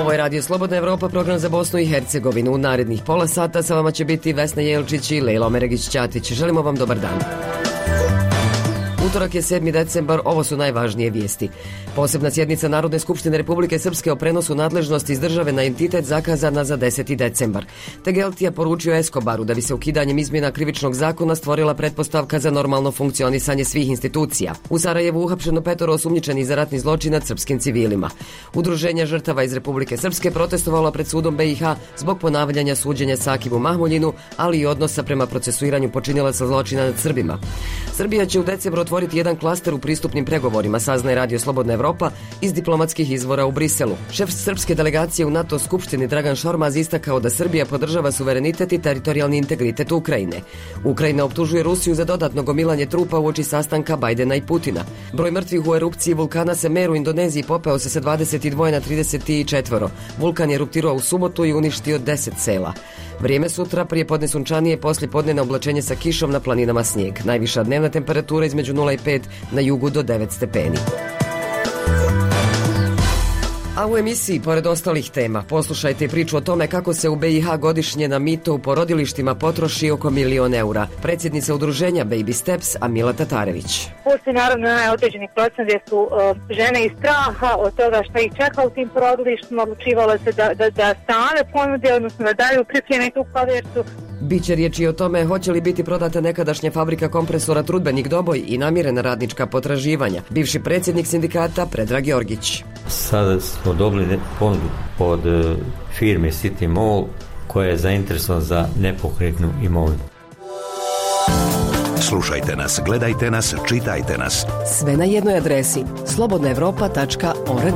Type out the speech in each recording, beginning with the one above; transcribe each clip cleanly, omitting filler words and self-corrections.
Ovo je Radio Slobodna Evropa, program za Bosnu i Hercegovinu. U narednih pola sata sa vama će biti Vesna Jelčić i Lejla Omeregić-Ćatić. Želimo vam dobar dan. Utorak je 7. decembar, ovo su najvažnije vijesti. Posebna sjednica Narodne skupštine Republike Srpske o prenosu nadležnosti iz države na entitet zakazana za 10. decembar. Tegeltija poručio Eskobaru da bi se ukidanjem izmjena krivičnog zakona stvorila pretpostavka za normalno funkcionisanje svih institucija. U Sarajevu uhapšeno 5 osumnjičenih za ratni zločin nad srpskim civilima. Udruženja žrtava iz Republike Srpske protestovalo pred sudom BiH zbog ponavljanja suđenja Sakivu Mahmuljinu, ali i odnosa prema procesuiranju počinilaca zločina nad Srbima. Srbija će u decembru otvoriti jedan klaster u pristupnim pregovorima, saznaje Radio Slobodna Evropa iz diplomatskih izvora u Briselu. Šef srpske delegacije u NATO skupštini Dragan Šormaz istakao da Srbija podržava suverenitet i teritorijalni integritet Ukrajine. Ukrajina optužuje Rusiju za dodatno gomilanje trupa uoči sastanka Bajdena i Putina. Broj mrtvih u erupciji vulkana Semeru u Indoneziji popeo se sa 22 na 34. Vulkan je eruptirao u subotu i uništio 10 sela. Vrijeme sutra, prije podne sunčanije, poslije podnevno oblačenje sa kišom, na planinama snijeg. Najviša dnevna temperatura između 0 i 5, na jugu do 9 stepeni. A u emisiji, pored ostalih tema, poslušajte priču o tome kako se u BiH godišnje na mito u porodilištima potroši oko 1 000 000 eura. Predsjednica udruženja Baby Steps, Amila Tatarević. Postoji naravno određeni procent gdje su žene iz straha od toga što ih čeka u tim porodilištima, odlučivalo se da same ponude, odnosno da daju pripreme tu kovertu. Biće riječi o tome hoće li biti prodata nekadašnja fabrika kompresora Trudbenik Doboj i namirena radnička potraživanja. Bivši predsjednik sindikata Predrag Georgić. Sada smo dobili ponudu od firme City Mall koja je zainteresovana za nepokretnu imovinu. Slušajte nas, gledajte nas, čitajte nas. Sve na jednoj adresi slobodnaevropa.org.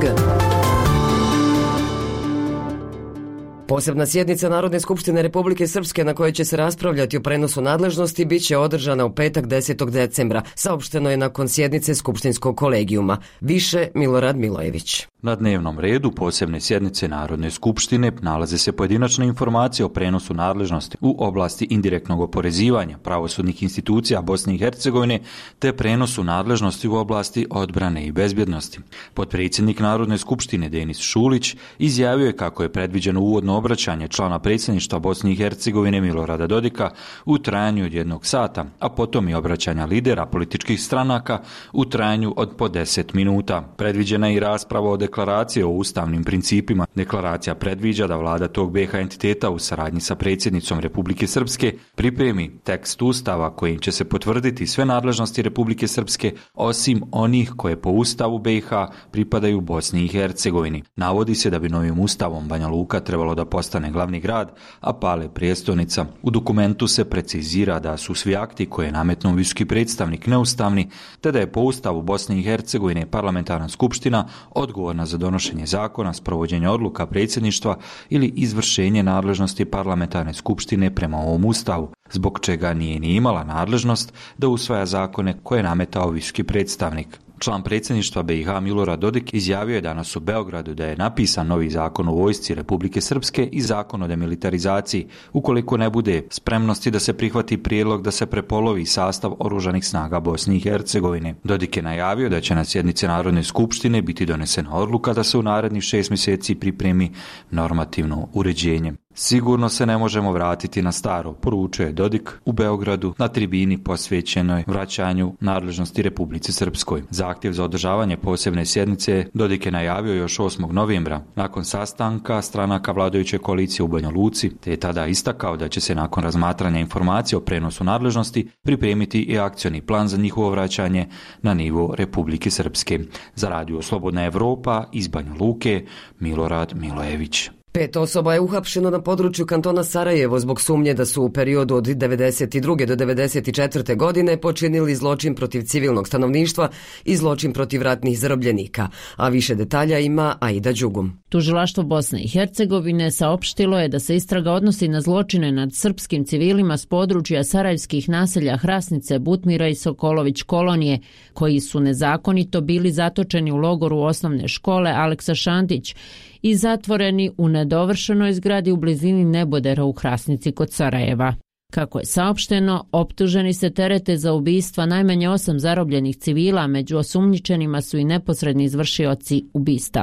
Posebna sjednica Narodne skupštine Republike Srpske na kojoj će se raspravljati o prenosu nadležnosti bit će održana u petak 10. decembra. Saopšteno je nakon sjednice skupštinskog kolegijuma. Više Milorad Milojević. Na dnevnom redu posebne sjednice Narodne skupštine nalaze se pojedinačne informacije o prenosu nadležnosti u oblasti indirektnog oporezivanja pravosudnih institucija Bosne i Hercegovine te prenosu nadležnosti u oblasti odbrane i bezbjednosti. Potpredsjednik Narodne skupštine Denis Šulić izjavio je kako je predviđeno uvodno obraćanje člana predsjedništva Bosne i Hercegovine Milorada Dodika u trajanju od 1 sata, a potom i obraćanja lidera političkih stranaka u trajanju od po 10 minuta. Predviđena je i rasprava o deklaraciji o ustavnim principima. Deklaracija predviđa da vlada tog BiH entiteta u saradnji sa predsjednicom Republike Srpske pripremi tekst ustava kojim će se potvrditi sve nadležnosti Republike Srpske osim onih koje po ustavu BiH pripadaju Bosni i Hercegovini. Navodi se da bi novim ustavom Banja Luka trebalo da postane glavni grad, a Pale prijestolnica. U dokumentu se precizira da su svi akti koje je nametnuo visoki predstavnik neustavni, te da je po ustavu Bosne i Hercegovine parlamentarna skupština odgovorna za donošenje zakona, sprovođenje odluka predsjedništva ili izvršenje nadležnosti parlamentarne skupštine prema ovom ustavu, zbog čega nije ni imala nadležnost da usvaja zakone koje je nametao visoki predstavnik. Član predsjedništva BiH Milorad Dodik izjavio je danas u Beogradu da je napisan novi zakon o vojsci Republike Srpske i zakon o demilitarizaciji, ukoliko ne bude spremnosti da se prihvati prijedlog da se prepolovi sastav oružanih snaga Bosne i Hercegovine. Dodik je najavio da će na sjednici Narodne skupštine biti donesena odluka da se u narednih 6 mjeseci pripremi normativno uređenje. Sigurno se ne možemo vratiti na staro, poručuje Dodik u Beogradu na tribini posvećenoj vraćanju nadležnosti Republici Srpskoj. Zahtjev za održavanje posebne sjednice Dodik je najavio još 8. novembra, nakon sastanka stranaka vladajuće koalicije u Banja Luci, te je tada istakao da će se nakon razmatranja informacija o prenosu nadležnosti pripremiti i akcioni plan za njihovo vraćanje na nivo Republike Srpske. Za Radio Slobodna Evropa iz Banja Luke, Milorad Milojević. 5 osoba je uhapšeno na području kantona Sarajevo zbog sumnje da su u periodu od 1992. do 1994. godine počinili zločin protiv civilnog stanovništva i zločin protiv ratnih zarobljenika. A više detalja ima Aida Đugum. Tužilaštvo Bosne i Hercegovine saopštilo je da se istraga odnosi na zločine nad srpskim civilima s područja sarajevskih naselja Hrasnice, Butmira i Sokolović kolonije, koji su nezakonito bili zatočeni u logoru osnovne škole Aleksa Šantić i zatvoreni u nedovršenoj zgradi u blizini Nebodera u Hrasnici kod Sarajeva. Kako je saopšteno, optuženi se terete za ubistva najmanje 8 zarobljenih civila, među osumnjičenima su i neposredni izvršioci ubistava.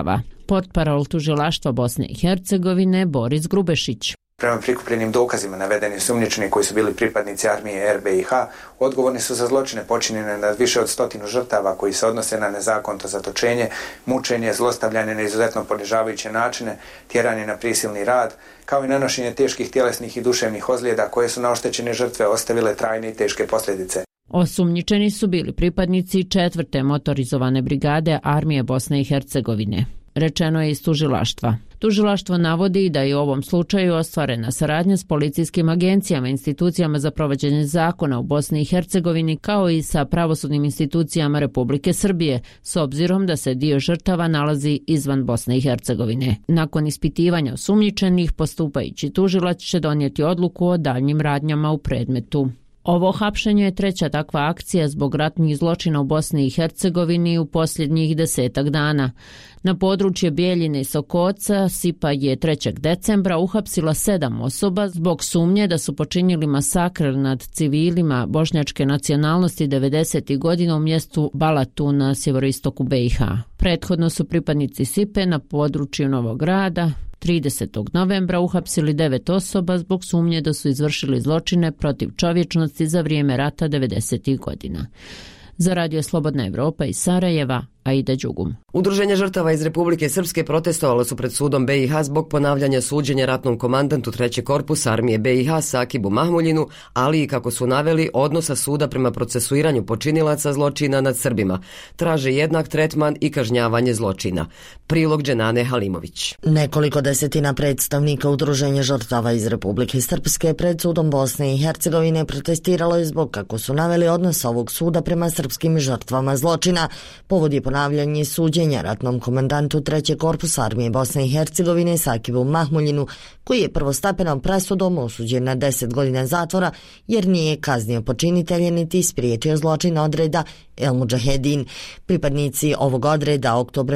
Portparol tužilaštva Bosne i Hercegovine Boris Grubešić. Prema prikupljenim dokazima navedeni osumnjičeni koji su bili pripadnici armije RBiH odgovorni su za zločine počinjene nad više od 100 žrtava koji se odnose na nezakonito zatočenje, mučenje, zlostavljanje na izuzetno ponižavajuće načine, tjeranje na prisilni rad, kao i nanošenje teških tjelesnih i duševnih ozljeda koje su na oštećene žrtve ostavile trajne i teške posljedice. Osumnjičeni su bili pripadnici 4. motorizovane brigade armije Bosne i Hercegovine. Rečeno je iz tužilaštva. Tužilaštvo navodi da je u ovom slučaju ostvarena saradnja s policijskim agencijama i institucijama za provođenje zakona u Bosni i Hercegovini kao i sa pravosudnim institucijama Republike Srbije, s obzirom da se dio žrtava nalazi izvan Bosne i Hercegovine. Nakon ispitivanja osumnjičenih, postupajući tužilac će donijeti odluku o daljnjim radnjama u predmetu. Ovo hapšenje je treća takva akcija zbog ratnih zločina u Bosni i Hercegovini u posljednjih 10 dana. Na područje Bijeljine i Sokoca SIPA je 3. decembra uhapsila 7 osoba zbog sumnje da su počinili masakr nad civilima bošnjačke nacionalnosti 90. godina u mjestu Balatu na sjeveroistoku BiH. Prethodno su pripadnici SIPE na području Novog Grada 30. novembra uhapsili 9 osoba zbog sumnje da su izvršili zločine protiv čovječnosti za vrijeme rata 90. godina. Za Radio Slobodna Evropa iz Sarajeva, Aida Đugum. Udruženje žrtava iz Republike Srpske protestovalo su pred sudom BiH zbog ponavljanja suđenja ratnom komandantu 3. korpusa armije BiH Sakibu Mahmuljinu, ali i kako su naveli odnosa suda prema procesuiranju počinilaca zločina nad Srbima. Traže jednak tretman i kažnjavanje zločina. Prilog Dženane Halimović. Nekoliko desetina predstavnika Udruženja žrtava iz Republike Srpske pred sudom Bosne i Hercegovine protestiralo je zbog, kako su naveli, odnosa ovog suda prema srpskim žrtvama zločina. Povod je ponavljanje suđenja ratnom komandantu 3. korpusa armije Bosne i Hercegovine Sakibu Mahmuljinu, koji je prvostepenom presudom osuđen na 10 godina zatvora jer nije kaznio počinitelje niti ispriječio zločin odreda El Mudžahedin. Pripadnici ovog odreda oktobra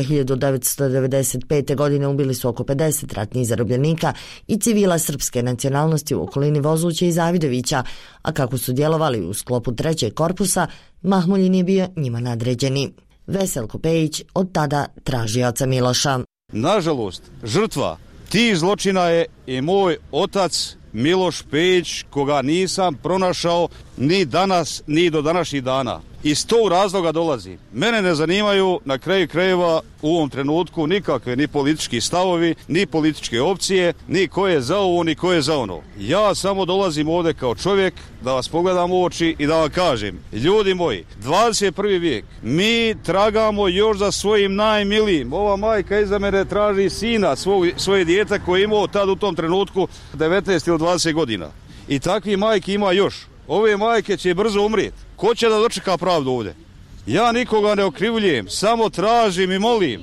1995. godine ubili su oko 50 ratnih zarobljenika i civila srpske nacionalnosti u okolini Vozuća i Zavidovića, a kako su djelovali u sklopu 3. korpusa, Mahmuljin je bio njima nadređeni. Veselko Pejić od tada tražioca Miloša. Nažalost, žrtva tih zločina je i moj otac Miloš Pejić, koga nisam pronašao ni danas, ni do današnjih dana. Iz tog razloga dolazi. Mene ne zanimaju na kraju krajeva u ovom trenutku nikakve ni politički stavovi, ni političke opcije, ni ko je za ovo, ni ko je za ono. Ja samo dolazim ovdje kao čovjek da vas pogledam u oči i da vam kažem, ljudi moji, 21. vijek, mi tragamo još za svojim najmilijim. Ova majka iza mene traži sina, svoje dijete koje je imao tad u tom trenutku 19 ili 20 godina. I takvi majki ima još. Ove majke će brzo umrijeti. Ko će da dočeka pravdu ovdje? Ja nikoga ne okrivljujem, samo tražim i molim.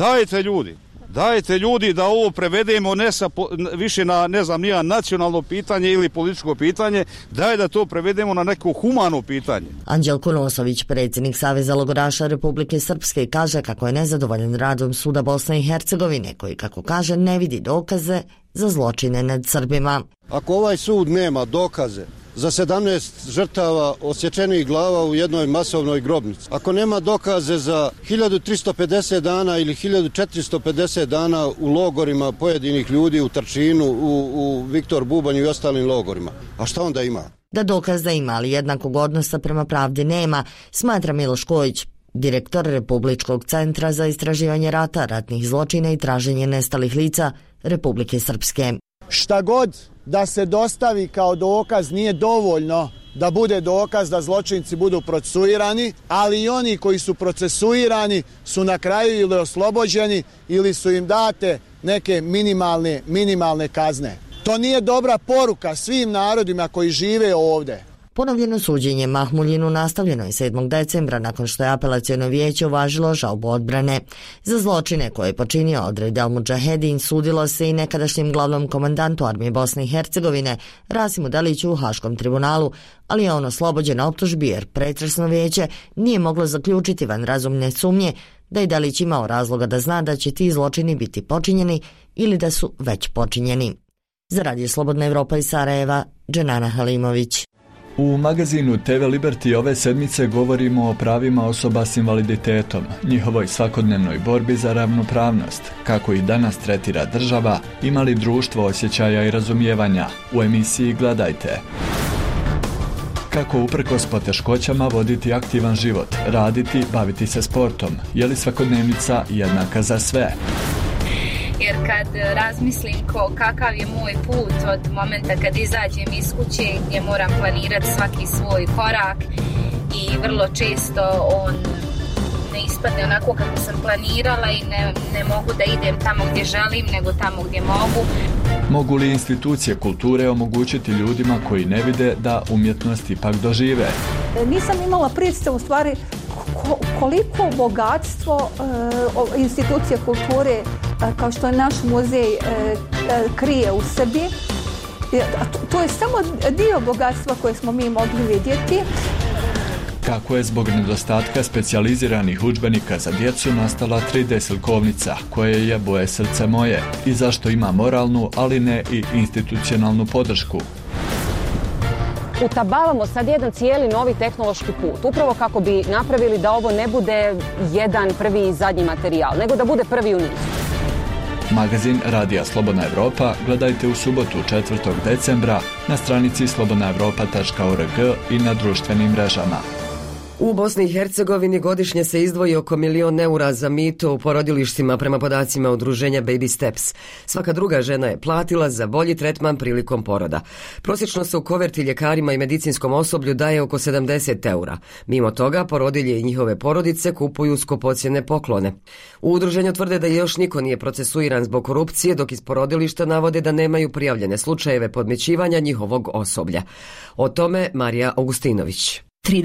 Dajte ljudi da ovo prevedemo više na, ne znam, nije nacionalno pitanje ili političko pitanje, daj da to prevedemo na neko humano pitanje. Anđelko Nosović, predsjednik Saveza logoraša Republike Srpske, kaže kako je nezadovoljan radom suda Bosne i Hercegovine, koji, kako kaže, ne vidi dokaze za zločine nad Srbima. Ako ovaj sud nema dokaze za 17 žrtava odsječenih glava u jednoj masovnoj grobnici, ako nema dokaze za 1350 dana ili 1450 dana u logorima pojedinih ljudi u Trčinu, u Viktor Bubanju i ostalim logorima, a šta onda ima? Da dokaza ima, ali jednakog odnosa prema pravdi nema, smatra Miloš Kojić, direktor Republičkog centra za istraživanje rata, ratnih zločina i traženje nestalih lica Republike Srpske. Šta god da se dostavi kao dokaz nije dovoljno da bude dokaz da zločinci budu procesuirani, ali i oni koji su procesuirani su na kraju ili oslobođeni ili su im date neke minimalne kazne. To nije dobra poruka svim narodima koji žive ovdje. Ponovljeno suđenje Mahmuljinu nastavljeno je 7. decembra nakon što je apelaciono vijeće uvažilo žalbu odbrane. Za zločine koje je počinio odred El Mudžahedin sudilo se i nekadašnjem glavnom komandantu armije Bosne i Hercegovine Rasimu Deliću u Haškom tribunalu, ali je on oslobođen optužbi jer pretresno vijeće nije moglo zaključiti van razumne sumnje da je Delić imao razloga da zna da će ti zločini biti počinjeni ili da su već počinjeni. Za Radio Slobodna Evropa iz Sarajeva, Dženana Halimović. U magazinu TV Liberty ove sedmice govorimo o pravima osoba s invaliditetom, njihovoj svakodnevnoj borbi za ravnopravnost, kako ih danas tretira država, ima li društvo osjećaja i razumijevanja. U emisiji Gledajte. Kako uprkos poteškoćama voditi aktivan život, raditi, baviti se sportom, je li svakodnevnica jednaka za sve? Jer kad razmislim kakav je moj put od momenta kad izađem iz kuće gdje moram planirati svaki svoj korak i vrlo često on ne ispadne onako kako sam planirala i ne mogu da idem tamo gdje želim nego tamo gdje mogu. Mogu li institucije kulture omogućiti ljudima koji ne vide da umjetnost ipak dožive? Nisam imala predstavu u stvari koliko bogatstvo institucije kulture kao što je naš muzej krije u sebi. To je samo dio bogatstva koje smo mi mogli vidjeti. Kako je zbog nedostatka specijaliziranih udžbenika za djecu nastala 3D slikovnica koje je Boje srce moje i zašto ima moralnu, ali ne i institucionalnu podršku? Utabavamo sad jedan cijeli novi tehnološki put, upravo kako bi napravili da ovo ne bude jedan prvi i zadnji materijal, nego da bude prvi u nizu. Magazin Radija Slobodna Evropa gledajte u subotu 4. decembra na stranici slobodnaevropa.org i na društvenim mrežama. U Bosni i Hercegovini godišnje se izdvoji oko 1 milion eura za mito u porodilištima prema podacima udruženja Baby Steps. Svaka druga žena je platila za bolji tretman prilikom poroda. Prosječno se u koverti ljekarima i medicinskom osoblju daje oko 70 eura. Mimo toga, porodilje i njihove porodice kupuju skupocjene poklone. U udruženju tvrde da još niko nije procesuiran zbog korupcije, dok iz porodilišta navode da nemaju prijavljene slučajeve podmićivanja njihovog osoblja. O tome Marija Augustinović.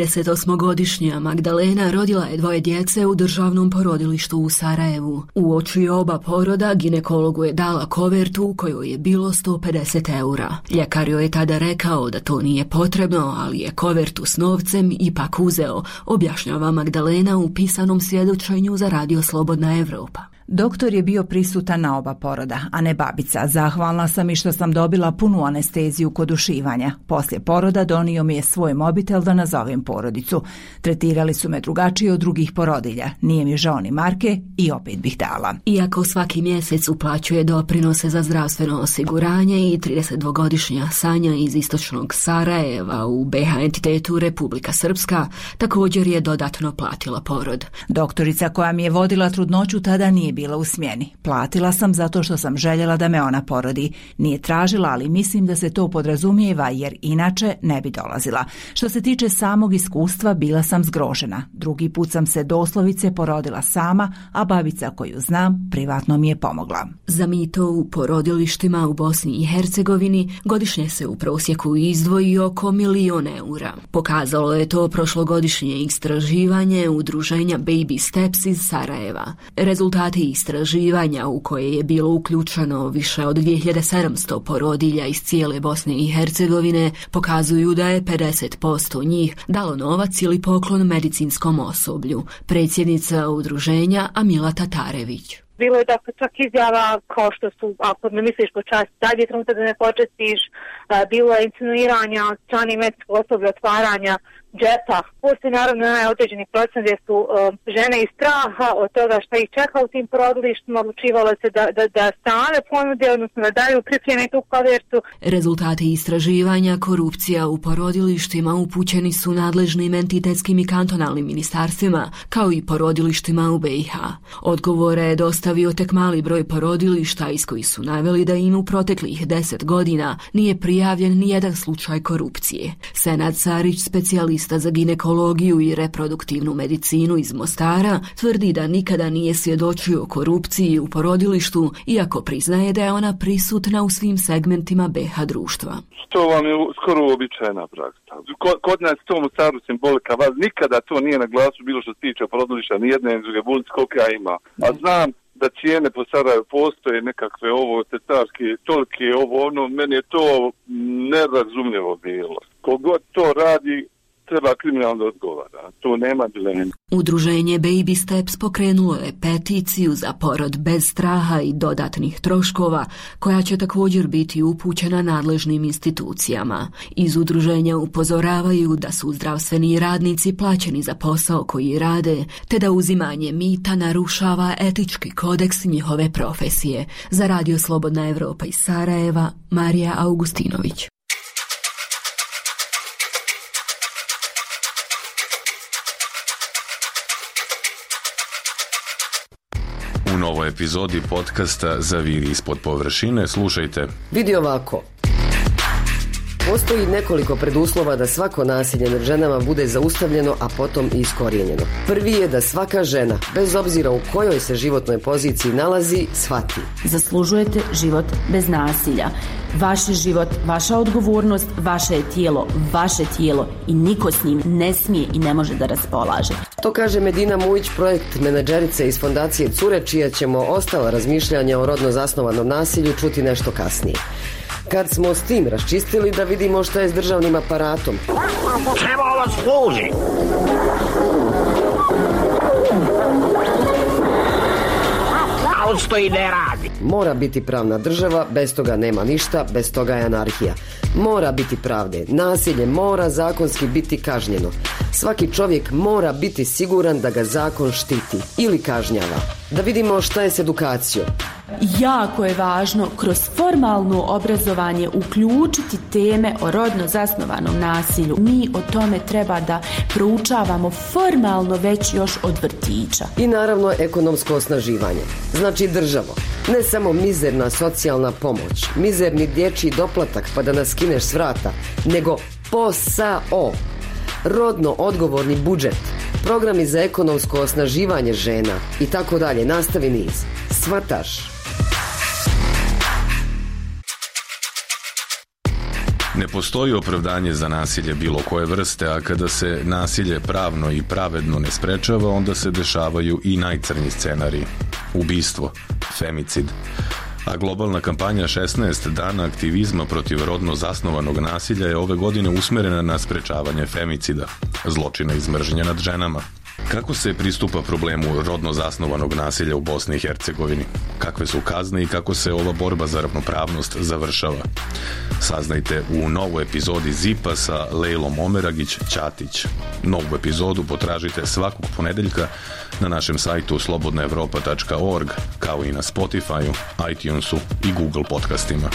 38-godišnja Magdalena rodila je 2 djece u državnom porodilištu u Sarajevu. Uoči oba poroda ginekologu je dala kovertu u kojoj je bilo 150 eura. Ljekar joj je tada rekao da to nije potrebno, ali je kovertu s novcem ipak uzeo, objašnjava Magdalena u pisanom svjedočenju za Radio Slobodna Evropa. Doktor je bio prisutan na oba poroda, a ne babica. Zahvalna sam i što sam dobila punu anesteziju kod ušivanja. Poslije poroda donio mi je svoj mobitel da nazovem porodicu. Tretirali su me drugačije od drugih porodilja. Nije mi žao ni marke i opet bih dala. Iako svaki mjesec uplaćuje doprinose za zdravstveno osiguranje i 32-godišnja Sanja iz istočnog Sarajeva u BiH entitetu Republika Srpska također je dodatno platila porod. Doktorica koja mi je vodila trudnoću tada nije bila u smjeni. Platila sam zato što sam željela da me ona porodi. Nije tražila, ali mislim da se to podrazumijeva jer inače ne bi dolazila. Što se tiče samog iskustva, bila sam zgrožena. Drugi put sam se doslovice porodila sama, a babica koju znam privatno mi je pomogla. Za mito u porodilištima u Bosni i Hercegovini godišnje se u prosjeku izdvoji oko 1 milion eura. Pokazalo je to prošlogodišnje istraživanje udruženja Baby Steps iz Sarajeva. Rezultati istraživanja u koje je bilo uključeno više od 2700 porodilja iz cijele Bosne i Hercegovine pokazuju da je 50% njih dalo novac ili poklon medicinskom osoblju. Predsjednica udruženja Amila Tatarević. Bilo je dakle čak izjava kao što su, ako ne misliš počasti, sad je trenutak da ne počestiš, bilo je insinuiranja od strane medicinskog osoblja, otvaranja džepa. Postoji naravno određeni procent gdje su žene iz straha od toga što ih čeka u tim porodilištima odlučivalo se da same ponude, odnosno da daju pripreme tu kovertu. Rezultati istraživanja korupcija u porodilištima upućeni su nadležnim entitetskim i kantonalnim ministarstvima, kao i porodilištima u BiH. Odgovore je dostavio tek mali broj porodilišta iz koji su naveli da im u proteklih 10 godina nije prijavljen ni jedan slučaj korupcije. Senad Sarić, specijalista za ginekologiju i reproduktivnu medicinu iz Mostara, tvrdi da nikada nije svjedočio korupciji u porodilištu, iako priznaje da je ona prisutna u svim segmentima BiH društva. To vam je skoro uobičajena praksa. Kod nas to u Mostaru simbolika, vas nikada to nije na glasu bilo što se tiče porodilišta, ni jedne druge bolnice koliko ja ima. A znam da cijene po Sarajevu postoje nekakve tetarske, tolike meni je to nerazumljivo bilo. Kogod to radi, treba kriminalno odgovara. To nema dileme. Udruženje Baby Steps pokrenulo je peticiju za porod bez straha i dodatnih troškova, koja će također biti upućena nadležnim institucijama. Iz udruženja upozoravaju da su zdravstveni radnici plaćeni za posao koji rade, te da uzimanje mita narušava etički kodeks njihove profesije. Za Radio Slobodna Evropa iz Sarajeva, Marija Augustinović. U novoj epizodi podcasta Zaviri ispod površine slušajte. Vidi ovako. Postoji nekoliko preduslova da svako nasilje nad ženama bude zaustavljeno, a potom i iskorijenjeno. Prvi je da svaka žena, bez obzira u kojoj se životnoj poziciji nalazi, shvati. Zaslužujete život bez nasilja. Vaš je život, vaša odgovornost, vaše je tijelo i niko s njim ne smije i ne može da raspolaže. To kaže Medina Mujić, projekt menadžerice iz fondacije Cure, čija ćemo ostala razmišljanja o rodno zasnovanom nasilju čuti nešto kasnije. Kad smo s tim raščistili, da vidimo šta je s državnim aparatom. Čemu ovo služi? A on stoji ne radi. Mora biti pravna država, bez toga nema ništa, bez toga je anarhija. Mora biti pravde, nasilje mora zakonski biti kažnjeno. Svaki čovjek mora biti siguran da ga zakon štiti ili kažnjava. Da vidimo šta je s edukacijom. Jako je važno kroz formalno obrazovanje uključiti teme o rodno zasnovanom nasilju. Mi o tome treba da proučavamo formalno već još od vrtića. I naravno ekonomsko osnaživanje. Znači državo, ne samo mizerna socijalna pomoć, mizerni dječji doplatak pa da nas skineš s vrata, nego posao. Rodno odgovorni budžet, programi za ekonomsko osnaživanje žena i tako dalje, nastavi niz. Svataš? Ne postoji opravdanje za nasilje bilo koje vrste, a kada se nasilje pravno i pravedno ne sprečava, onda se dešavaju i najcrnji scenariji. Ubistvo, femicid. A globalna kampanja 16 dana aktivizma protiv rodno zasnovanog nasilja je ove godine usmjerena na sprečavanje femicida, zločina iz mržnje nad ženama. Kako se pristupa problemu rodno zasnovanog nasilja u Bosni i Hercegovini? Kakve su kazne i kako se ova borba za ravnopravnost završava? Saznajte u novoj epizodi Zipa sa Lejlom Omeragić-Ćatić. Novu epizodu potražite svakog ponedeljka na našem sajtu slobodnaevropa.org, kao i na Spotify-u, iTunesu i Google podcastima.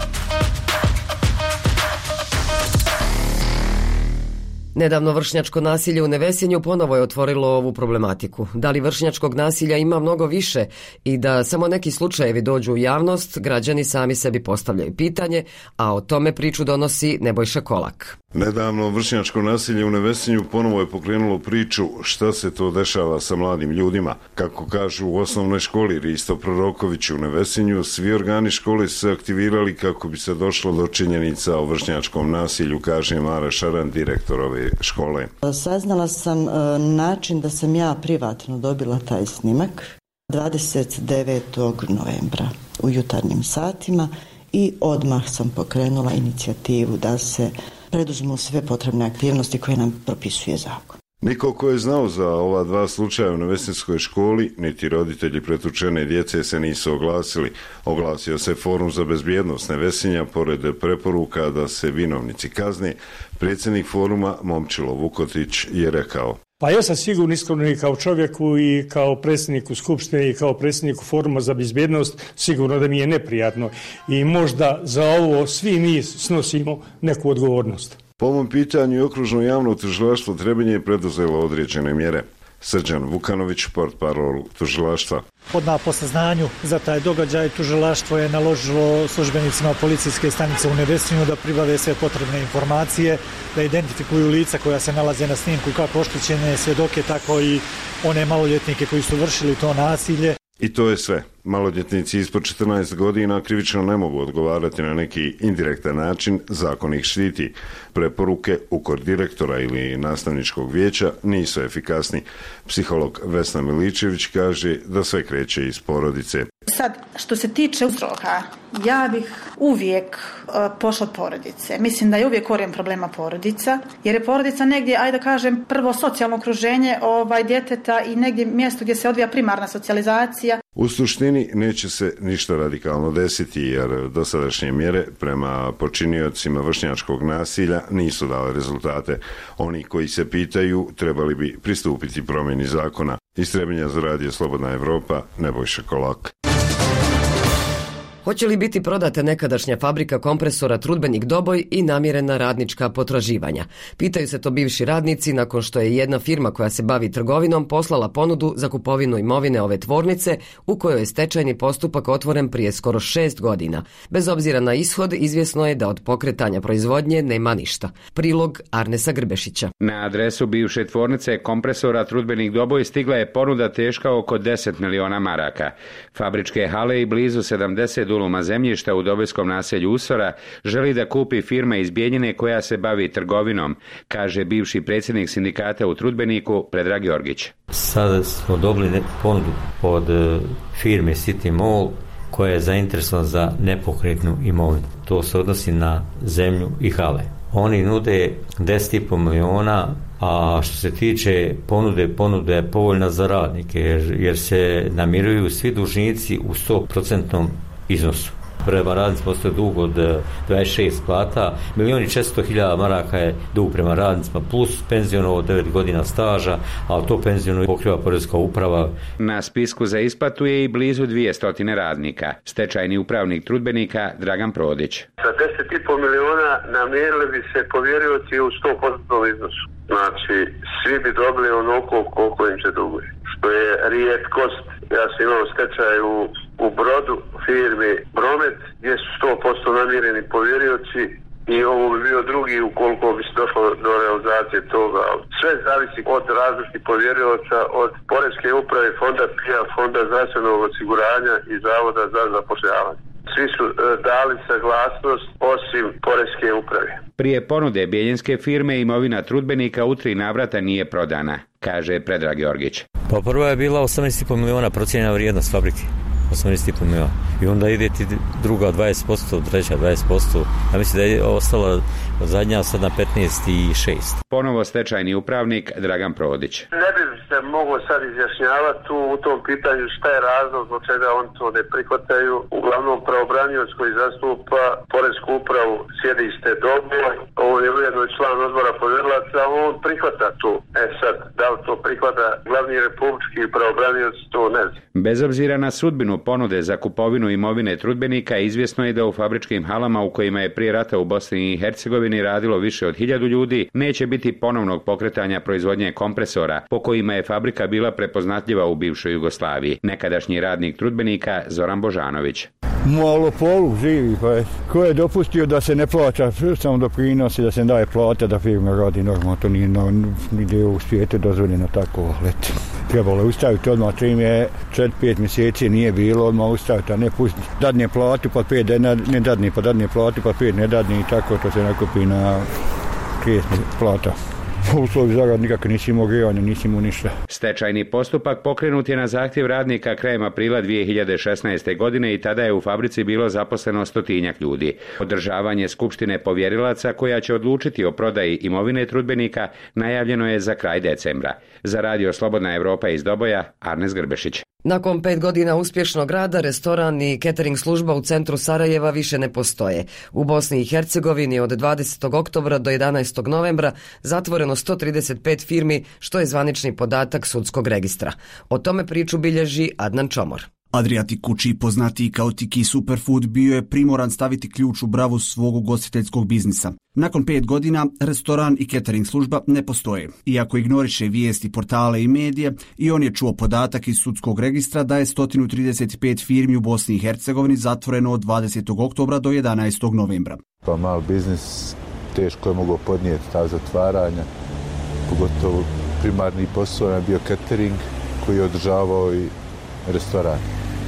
Nedavno vršnjačko nasilje u Nevesinju ponovo je otvorilo ovu problematiku. Da li vršnjačkog nasilja ima mnogo više i da samo neki slučajevi dođu u javnost, građani sami sebi postavljaju pitanje, a o tome priču donosi Nebojša Kolak. Nedavno vršnjačko nasilje u Nevesinju ponovo je pokrenulo priču šta se to dešava sa mladim ljudima. Kako kažu u osnovnoj školi Risto Proroković u Nevesinju, svi organi škole su se aktivirali kako bi se došlo do činjenica o vršnjačkom nasilju, kaže Mara Šaran, direktor ove škole. Saznala sam način da sam ja privatno dobila taj snimak 29. novembra u jutarnjim satima i odmah sam pokrenula inicijativu da se preduzmu sve potrebne aktivnosti koje nam propisuje zakon. Niko ko je znao za ova dva slučaja u Nevesinskoj školi, niti roditelji pretučene djece se nisu oglasili. Oglasio se Forum za bezbjednost Nevesinja, pored preporuka da se vinovnici kazne. Predsjednik foruma Momčilo Vukotić je rekao: Pa ja sam sigurno iskreno i kao čovjeku i kao predsjedniku Skupštine i kao predsjedniku Foruma za bezbjednost sigurno da mi je neprijatno i možda za ovo svi mi snosimo neku odgovornost. Po ovom pitanju okružno javno tužilaštvo Trebinje je preduzelo određene mjere. Srđan Vukanović, portparol tužilaštva. Odmah po saznanju za taj događaj tužilaštvo je naložilo službenicima policijske stanice u Nevesinju da pribave sve potrebne informacije, da identifikuju lica koja se nalaze na snimku, kako oštećene svjedoke, tako i one maloljetnike koji su vršili to nasilje. I to je sve. Maloljetnici ispod 14 godina krivično ne mogu odgovarati na neki indirektan način, zakon ih štiti. Preporuke ukor direktora ili nastavničkog vijeća nisu efikasni. Psiholog Vesna Miličević kaže da sve kreće iz porodice. Sad, što se tiče uzroka, ja bih uvijek pošla od porodice. Mislim da je uvijek korijen problema porodica, jer je porodica negdje, ajde da kažem, prvo socijalno okruženje djeteta i negdje mjesto gdje se odvija primarna socijalizacija. U suštini neće se ništa radikalno desiti, jer dosadašnje mjere prema počiniocima vršnjačkog nasilja nisu dale rezultate. Oni koji se pitaju trebali bi pristupiti promjeni zakona. Iz Trebinja za Radio Slobodna Evropa, Nebojša Kolak. Hoće li biti prodata nekadašnja fabrika kompresora Trudbenik Doboj i namirena radnička potraživanja? Pitaju se to bivši radnici nakon što je jedna firma koja se bavi trgovinom poslala ponudu za kupovinu imovine ove tvornice u kojoj je stečajni postupak otvoren prije skoro 6 godina. Bez obzira na ishod, izvjesno je da od pokretanja proizvodnje nema ništa. Prilog Arnesa Grbešića. Na adresu bivše tvornice kompresora Trudbenik Doboj stigla je ponuda teška oko 10 miliona maraka. Fabričke hale i blizu 70 duluma zemljišta u Dobojskom naselju Usora želi da kupi firma iz Bijeljine koja se bavi trgovinom, kaže bivši predsjednik sindikata u Trudbeniku Predrag Jorgić. Sada smo dobili ponudu od firme City Mall koja je zainteresovana za nepokretnu imovinu. To se odnosi na zemlju i hale. Oni nude 10,5 miliona, a što se tiče ponuda je povoljna za radnike jer se namiruju svi dužnici u 100% iznosu. Prema radnicima ostaje dug od 26 plata, 1.400.000 maraka je dug prema radnicima plus penzionovo 9 godina staža, a to penziono pokriva Poreska uprava. Na spisku za isplatu je i blizu 200 radnika. Stečajni upravnik Trudbenika Dragan Prodić. Sa 10,5 miliona namirili bi se povjerioci u 100% iznosu. Znači, svi bi dobili onoliko koliko im se duguje. Što je rijetkost. Ja sam imao stečaj u Brodu firmi Bromet gdje su 100% namireni povjerioci i ovo bi bio drugi ukoliko bi se došlo do realizacije toga. Sve zavisi od različitih povjerioca, od Poreske uprave, fonda PIA, fonda zdravstvenog osiguranja i Zavoda za zapošljavanje. Svi su dali saglasnost osim Poreske uprave. Prije ponude bijeljinske firme imovina Trudbenika u 3 navrata nije prodana, kaže Predrag Jorgić. Pa prva je bila 18,5 miliona procijenjena vrijednost fabrike. 18,5 miliona. I onda ide ti druga 20%, treća 20%. Ja mislim da je ostala zadnja sad na 15,6. Ponovo stečajni upravnik Dragan Prodić. Ne bi se moglo sad izjašnjavati u tom pitanju šta je razlog zbog čega on to ne prihvataju. Uglavnom pravobranioc koji zastupa Poresku upravu sjedište Doboj, on je ujedno član odbora povjerilaca, on prihvata to. Sad, da li to prihvata glavni republički pravobranioc, to ne znam. Bez obzira na sudbinu ponude za kupovinu imovine Trudbenika, izvjesno je da u fabričkim halama u kojima je prije rata u Bosni i Hercegovini radilo više od 1000 ljudi, neće biti ponovnog pokretanja proizvodnje kompresora, po kojima je fabrika bila prepoznatljiva u bivšoj Jugoslaviji. Nekadašnji radnik Trudbenika Zoran Božanović. Malo polu živi, pa ko je dopustio da se ne plaća samo doprinosi, da se ne daje plata, da firma radi normalno, to nije nigdje u svijetu dozvoljeno tako leti. Trebalo je ustaviti odmah, čim je 4-5 mjeseci nije bilo, odmah ustaviti, a ne pustiti. Dadne platu pa 5 ne dadne, pa dadne platu pa 5 ne dadne i tako to se nakupi na 30 plata. Uslovi za rad nikako nisi imao grijanja, nisi imao ništa. Stečajni postupak pokrenut je na zahtjev radnika krajem aprila 2016. godine i tada je u fabrici bilo zaposleno 100-tinjak ljudi. Održavanje skupštine povjerilaca koja će odlučiti o prodaji imovine Trudbenika najavljeno je za kraj decembra. Za Radio Slobodna Evropa iz Doboja, Arnes Grbešić. Nakon 5 godina uspješnog rada, restoran i catering služba u centru Sarajeva više ne postoje. U Bosni i Hercegovini od 20. oktobra do 11. novembra zatvoreno 135 firmi, što je zvanični podatak sudskog registra. O tome priču bilježi Adnan Čomor. Adriatic Kući, poznatiji kao Tiki Superfood, bio je primoran staviti ključ u bravu svog ugostiteljskog biznisa. Nakon 5 godina, restoran i catering služba ne postoje. Iako ignoriše vijesti, portale i medije, i on je čuo podatak iz sudskog registra da je 135 firmi u Bosni i Hercegovini zatvoreno od 20. oktobra do 11. novembra. Pa mal biznis teško je mogao podnijeti ta zatvaranja, pogotovo primarni posao je bio catering koji je održavao i restoran.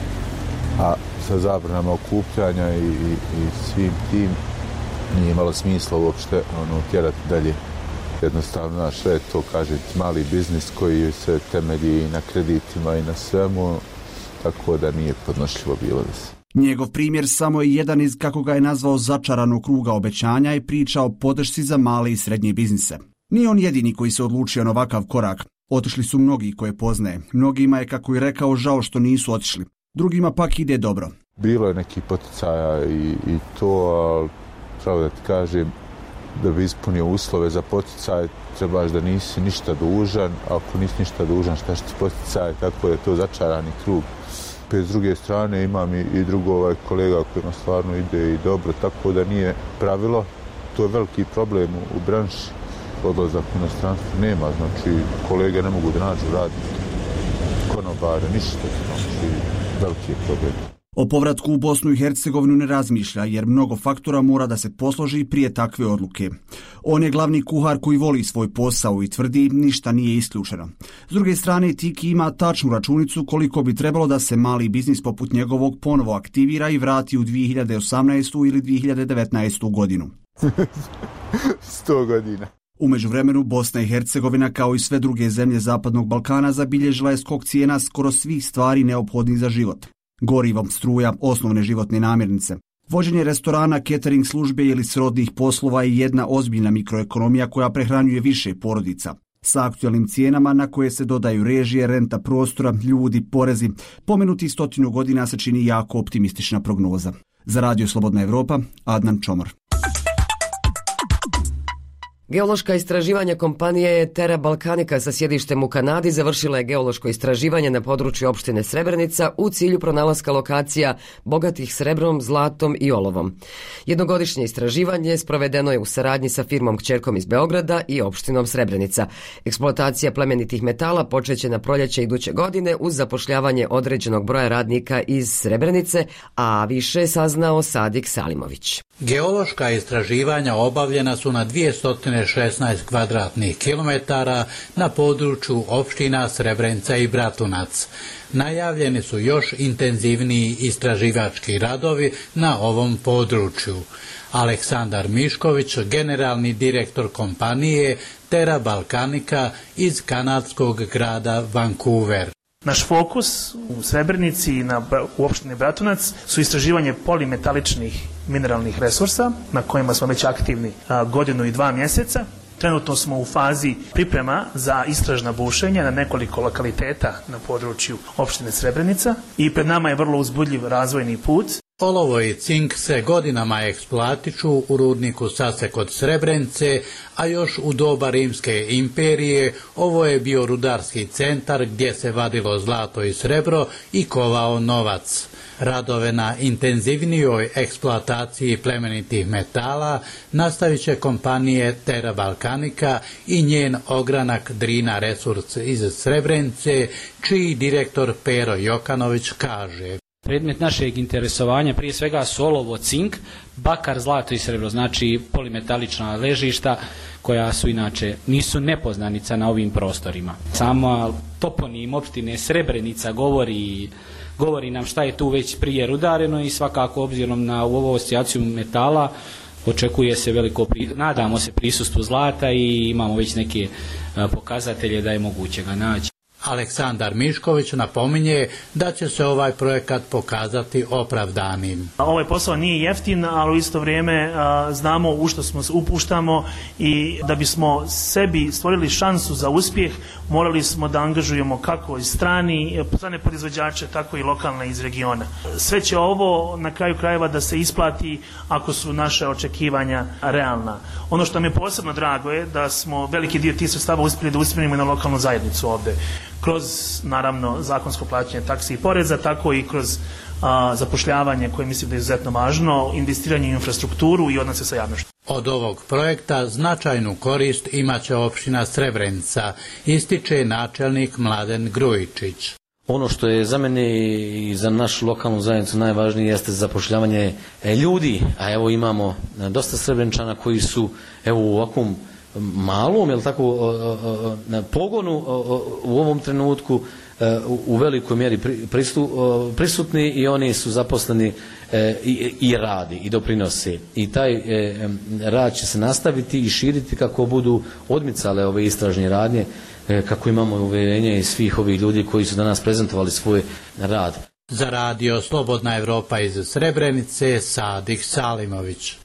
A sa zabranama okupljanja i svim tim nije imalo smisla uopšte tjerati dalje. Jednostavno, sve je to, kažem, mali biznis koji se temelji i na kreditima i na svemu, tako da nije podnošljivo bilo da se. Njegov primjer samo je jedan iz, kako ga je nazvao, začaranog kruga obećanja i priča o podršci za male i srednje biznise. Nije on jedini koji se odlučio na ovakav korak. Otišli su mnogi koje poznaje. Mnogima je, kako je rekao, žao što nisu otišli. Drugima pak ide dobro. Bilo je neki poticaja i to, ali pravo da ti kažem, da bi ispunio uslove za poticaj, trebaš da nisi ništa dužan, a ako nisi ništa dužan, šta će ti poticaj, tako da je to začarani krug. S druge strane imam i drugog kolega kojima stvarno ide i dobro, tako da nije pravilo. To je veliki problem u branši, odlazak u inostranstvo nema, znači kolege ne mogu da nađu radnike, konobare, ništa, znači veliki je problem. O povratku u Bosnu i Hercegovinu ne razmišlja jer mnogo faktora mora da se posloži prije takve odluke. On je glavni kuhar koji voli svoj posao i tvrdi ništa nije isključeno. S druge strane, Tiki ima tačnu računicu koliko bi trebalo da se mali biznis poput njegovog ponovo aktivira i vrati u 2018. ili 2019. godinu. 100 godina. U međuvremenu Bosna i Hercegovina kao i sve druge zemlje Zapadnog Balkana zabilježila je skok cijena skoro svih stvari neophodnih za život. Gorivo, struja, osnovne životne namirnice. Vođenje restorana, catering službe ili srodnih poslova je jedna ozbiljna mikroekonomija koja prehranjuje više porodica. Sa aktualnim cijenama na koje se dodaju režije, renta prostora, ljudi, porezi, pomenuti 100 godina se čini jako optimistična prognoza. Za Radio Slobodna Evropa, Adnan Čomor. Geološka istraživanja kompanije Terra Balkanica sa sjedištem u Kanadi završila je geološko istraživanje na području opštine Srebrenica u cilju pronalaska lokacija bogatih srebrom, zlatom i olovom. Jednogodišnje istraživanje sprovedeno je u saradnji sa firmom kćerkom iz Beograda i opštinom Srebrenica. Eksploatacija plemenitih metala počeće na proljeće iduće godine uz zapošljavanje određenog broja radnika iz Srebrenice, a više saznao Sadik Salimović. Geološka istraživanja obavljena su na 216 kvadratnih kilometara na području opština Srebrenica i Bratunac. Najavljeni su još intenzivniji istraživački radovi na ovom području. Aleksandar Mišković, generalni direktor kompanije Terra Balkanica iz kanadskog grada Vancouver. Naš fokus u Srebrenici i u opštini Bratunac su istraživanje polimetaličnih mineralnih resursa na kojima smo već aktivni 1 godinu i 2 mjeseca. Trenutno smo u fazi priprema za istražna bušenja na nekoliko lokaliteta na području opštine Srebrenica i pred nama je vrlo uzbudljiv razvojni put. Olovo i cink se godinama eksploatiču u rudniku Sase kod Srebrenice, a još u doba Rimske imperije ovo je bio rudarski centar gdje se vadilo zlato i srebro i kovao novac. Radove na intenzivnijoj eksploataciji plemenitih metala nastavit će kompanije Terra Balkanica i njen ogranak Drina Resurs iz Srebrenice, čiji direktor Pero Jokanović kaže. Predmet našeg interesovanja prije svega su olovo, cink, bakar, zlato i srebro, znači polimetalična ležišta koja su inače nisu nepoznanica na ovim prostorima. Sama toponim opštine Srebrenica govori nam šta je tu već prije rudareno i svakako obzirom na ovu ocijaciju metala očekuje se nadamo se prisustvu zlata i imamo već neke pokazatelje da je moguće ga naći. Aleksandar Mišković napominje da će se ovaj projekat pokazati opravdanim. Ovaj posao nije jeftin, ali u isto vrijeme znamo u što smo se upuštamo i da bismo sebi stvorili šansu za uspjeh, morali smo da angažujemo kako i strane proizvođače, tako i lokalne iz regiona. Sve će ovo na kraju krajeva da se isplati ako su naše očekivanja realna. Ono što mi je posebno drago je da smo veliki dio tih sredstava uspjeli da usmjerimo na lokalnu zajednicu ovdje. Kroz, naravno, zakonsko plaćanje taksi i poreza, tako i kroz zapošljavanje koje mislim da je izuzetno važno, investiranje u infrastrukturu i odnose sa javnošću. Od ovog projekta značajnu korist imaće opština Srebrenica, ističe načelnik Mladen Grujičić. Ono što je za mene i za našu lokalnu zajednicu najvažnije jeste zapošljavanje ljudi, a evo imamo dosta Srebrenčana koji su u ovakvom malom, pogonu u ovom trenutku u velikoj mjeri prisutni i oni su zaposleni i radi i doprinose. I taj rad će se nastaviti i širiti kako budu odmicale ove istražne radnje, kako imamo uvjerenje i svih ovih ljudi koji su danas prezentovali svoj rad. Za radio Slobodna Evropa iz Srebrenice, Sadik Salimović.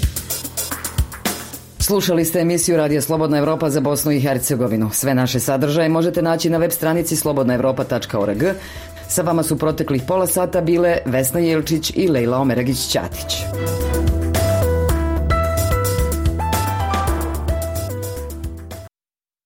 Slušali ste emisiju Radio Slobodna Evropa za Bosnu i Hercegovinu. Sve naše sadržaje možete naći na web stranici slobodnaevropa.org. Sa vama su proteklih pola sata bile Vesna Jelčić i Lejla Omeragić-Ćatić.